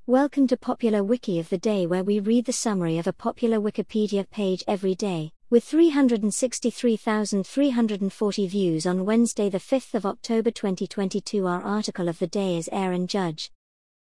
Welcome to Popular Wiki of the Day, where we read the summary of a popular Wikipedia page every day. With 363,340 views on Wednesday the 5th of October 2022, our article of the day is Aaron Judge.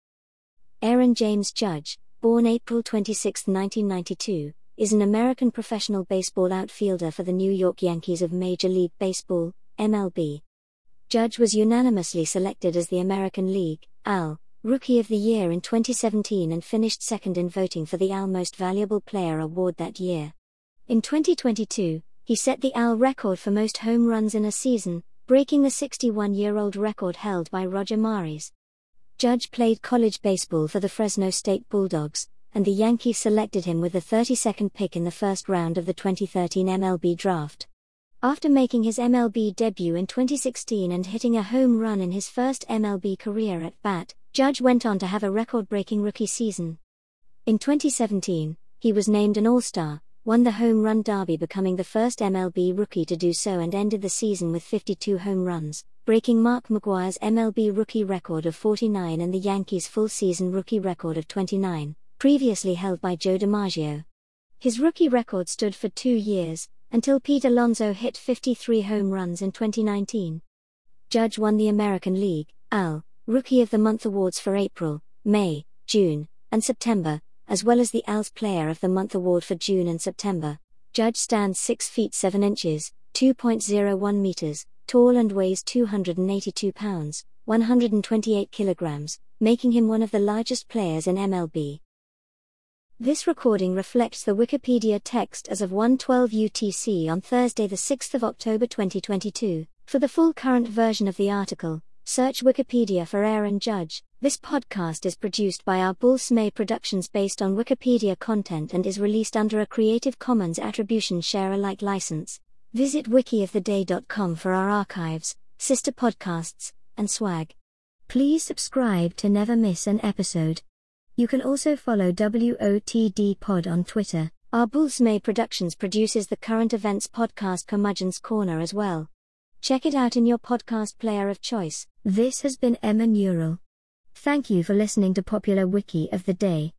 Aaron James Judge, born April 26, 1992, is an American professional baseball outfielder for the New York Yankees of Major League Baseball, MLB. Judge was unanimously selected as the American League, AL, Rookie of the Year in 2017 and finished second in voting for the AL Most Valuable Player award that year. In 2022, he set the AL record for most home runs in a season, breaking the 61-year-old record held by Roger Maris. Judge played college baseball for the Fresno State Bulldogs, and the Yankees selected him with the 32nd pick in the first round of the 2013 MLB draft. After making his MLB debut in 2016 and hitting a home run in his first MLB career at bat, Judge went on to have a record-breaking rookie season. In 2017, he was named an All-Star, won the Home Run Derby, becoming the first MLB rookie to do so, and ended the season with 52 home runs, breaking Mark McGwire's MLB rookie record of 49 and the Yankees' full-season rookie record of 29, previously held by Joe DiMaggio. His rookie record stood for 2 years, until Pete Alonso hit 53 home runs in 2019. Judge won the American League, AL, Rookie of the Month awards for April, May, June, and September, as well as the AL's Player of the Month award for June and September. Judge stands 6 feet 7 inches, 2.01 meters, tall and weighs 282 pounds, 128 kilograms, making him one of the largest players in MLB. This recording reflects the Wikipedia text as of 1:12 UTC on Thursday the 6th of October 2022. For the full current version of the article, search Wikipedia for Aaron Judge. This podcast is produced by our Bulsmay Productions based on Wikipedia content and is released under a Creative Commons Attribution Share Alike license. Visit wikioftheday.com for our archives, sister podcasts, and swag. Please subscribe to never miss an episode. You can also follow WOTD Pod on Twitter. Our Bulsmay Productions produces the current events podcast Curmudgeon's Corner as well. Check it out in your podcast player of choice. This has been Emma Neural. Thank you for listening to Popular Wiki of the Day.